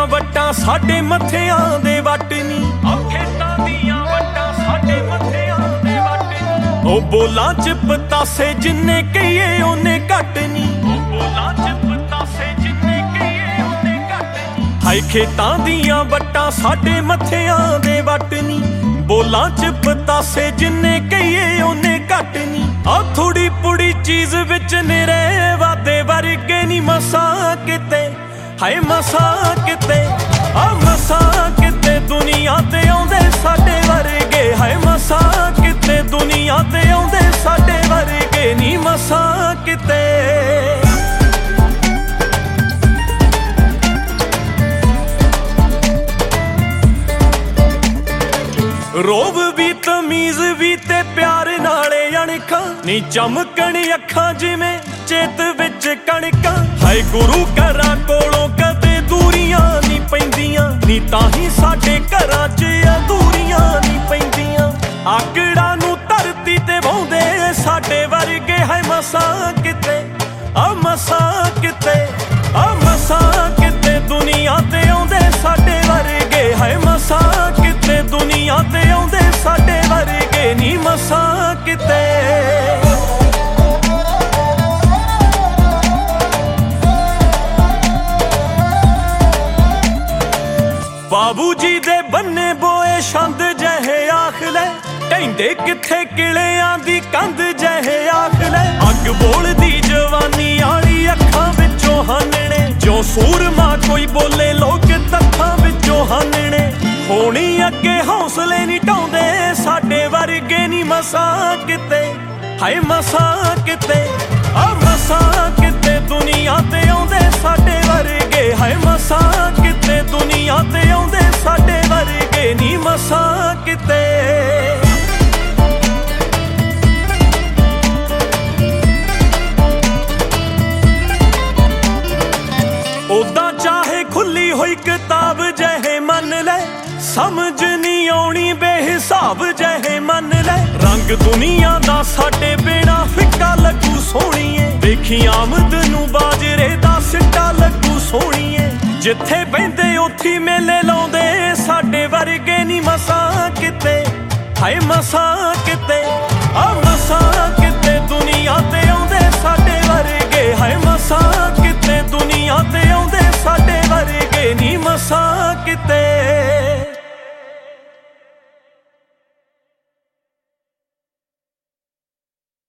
ਦੀਆਂ ਵੱਟਾਂ ਸਾਡੇ ਮੱਥਿਆਂ ਦੇ ਵੱਟ ਨੀ, ਉਹ ਖੇਤਾਂ ਦੀਆਂ ਵੱਟਾਂ ਸਾਡੇ ਮੱਥਿਆਂ ਦੇ ਵੱਟ ਨੀ। ਉਹ ਬੋਲਾਂ ਚ ਪਤਾਸੇ ਜਿੰਨੇ ਕਹੀਏ ਉਹਨੇ ਘੱਟ ਨੀ, ਉਹ ਬੋਲਾਂ ਚ ਪਤਾਸੇ ਜਿੰਨੇ ਕਹੀਏ ਉਹਨੇ ਘੱਟ ਨੀ। ਹਾਏ ਖੇਤਾਂ ਦੀਆਂ ਵੱਟਾਂ ਸਾਡੇ ਮੱਥਿਆਂ ਦੇ ਵੱਟ ਨੀ, ਬੋਲਾਂ ਚ ਪਤਾਸੇ ਜਿੰਨੇ ਕਹੀਏ ਉਹਨੇ ਘੱਟ ਨੀ। ਆ ਥੋੜੀ ਪੁੜੀ ਚੀਜ਼ ਵਿੱਚ ਨਿਰੇ ਵਾਦੇ ਵਰਗੇ ਨੀ ਮਸਾਂ ਕਿਤੇ, ਹਾਏ ਮਸਾਂ ਕਿਤੇ, ਆ ਮਸਾਂ ਕਿਤੇ ਦੁਨੀਆ ਤੇ ਆਉਂਦੇ ਸਾਡੇ ਵਰਗੇ, ਹਾਏ ਮਸਾਂ ਕਿਤੇ ਦੁਨੀਆ ਤੇ ਆਉਂਦੇ ਸਾਡੇ ਵਰਗੇ ਨੀ ਮਸਾਂ ਕਿਤੇ। ਰੋਬ ਵੀ ਤਮੀਜ਼ ਵੀ ਤੇ ਪਿਆਰ ਨਾਲੇ ਅਣਖਾਂ ਨੀ, ਚਮਕਣ ਅੱਖਾਂ ਜਿਵੇਂ ਚੇਤ ਵਿੱਚ ਕਣਕਾਂ। ਹਾਏ ਗੁਰੂ ਘਰਾਂ ਕੋਲੋਂ ਕਦੇ ਦੂਰੀਆਂ ਨੀ ਪੈਂਦੀਆਂ ਨੀ, ਤਾਂ ਹੀ ਸਾਡੇ ਘਰਾਂ 'ਚ ਅਧੂਰੀਆਂ ਨੀ ਪੈਂਦੀਆਂ। ਆਕੜਾਂ ਨੂੰ ਧਰਤੀ ਤੇ ਵਾਹੁੰਦੇ ਸਾਡੇ ਵਰਗੇ, ਹਾਏ ਮਸਾਂ ਕਿਤੇ, ਆ ਮਸਾਂ ਕਿਤੇ, ਆ ਮਸਾਂ ਕਿਤੇ ਦੁਨੀਆ ਤੇ ਆਉਂਦੇ ਸਾਡੇ ਵਰਗੇ, ਹਾਏ ਮਸਾਂ ਕਿਤੇ ਦੁਨੀਆ ਤੇ ਆਉਂਦੇ ਸਾਡੇ ਵਰਗੇ ਨੀ ਮਸਾਂ ਕਿਤੇ। ਬਾਬੂ ਜੀ ਦੇ ਬੰਨੇ ਬੋਏ ਛੰਦ ਜਿਹੇ ਆਖ ਲੈ, ਕਹਿੰਦੇ ਕਿੱਥੇ ਕਿਲਿਆਂ ਦੀ ਕੰਧ ਜਿਹੇ ਆਖ ਲੈ। ਅੱਗ ਬੋਲਦੀ ਜਵਾਨੀ ਆਲੀ ਅੱਖਾਂ ਵਿੱਚੋਂ ਹਾਨਣੇ, ਜੋ ਸੂਰਮਾ ਕੋਈ ਬੋਲੇ ਲੋਕ ਤੱਥਾਂ ਵਿੱਚੋਂ ਹਾਨਣੇ। ਹੋਣੀ ਅੱਗੇ ਹੌਸਲੇ ਨੀ ਢਾਉਂਦੇ ਸਾਡੇ ਵਰਗੇ ਨੀ ਮਸਾਂ ਕਿਤੇ, ਹਾਏ ਮਸਾਂ ਕਿਤੇ, ਆ ਮਸਾਂ ਕਿਤੇ ਦੁਨੀਆ ਤੇ ਆਉਂਦੇ ਸਾਡੇ ਵਰਗੇ, ਹਾਏ ਮਸਾਂ ਕਿਤੇ ਦੁਨੀਆ ਤੇ ਆਉਂਦੇ ਸਾਡੇ ਵਰਗੇ ਨੀ ਮਸਾਂ ਕਿਤੇ। ਉਦਾਂ ਚਾਹੇ ਖੁੱਲੀ ਹੋਈ ਕਿਤਾਬ ਜਿਹੇ ਮੰਨ ਲੈ, ਸਮਝ ਨਹੀਂ ਆਉਣੀ ਬੇਹਿਸਾਬ ਜਿਹੇ ਮੰਨ ਲੈ। ਰੰਗ ਦੁਨੀਆ ਦਾ ਸਾਡੇ ਬਿਨਾ ਫਿੱਕਾ ਲੱਗੂ ਸੋਹਣੀਏ, ਵੇਖੀ ਆਮਦ ਨੂੰ ਬਾਜਰੇ ਦਾ ਸਿੱਟਾ ਲੱਗੂ ਸੋਹਣੀਏ। ਜਿੱਥੇ ਬਹਿੰਦੇ ਉੱਥੇ ਮੇਲੇ ਲਾਉਂਦੇ ਸਾਡੇ ਵਰਗੇ ਨੀ ਮਸਾਂ ਕਿਤੇ, ਹਾਏ ਮਸਾਂ ਕਿਤੇ, ਆ ਮਸਾਂ ਕਿਤੇ ਦੁਨੀਆ ਤੇ ਆਉਂਦੇ ਸਾਡੇ ਵਰਗੇ, ਹਾਏ ਮਸਾਂ ਕਿਤੇ ਦੁਨੀਆ ਤੇ ਆਉਂਦੇ ਸਾਡੇ ਵਰਗੇ ਨੀ ਮਸਾਂ ਕਿਤੇ।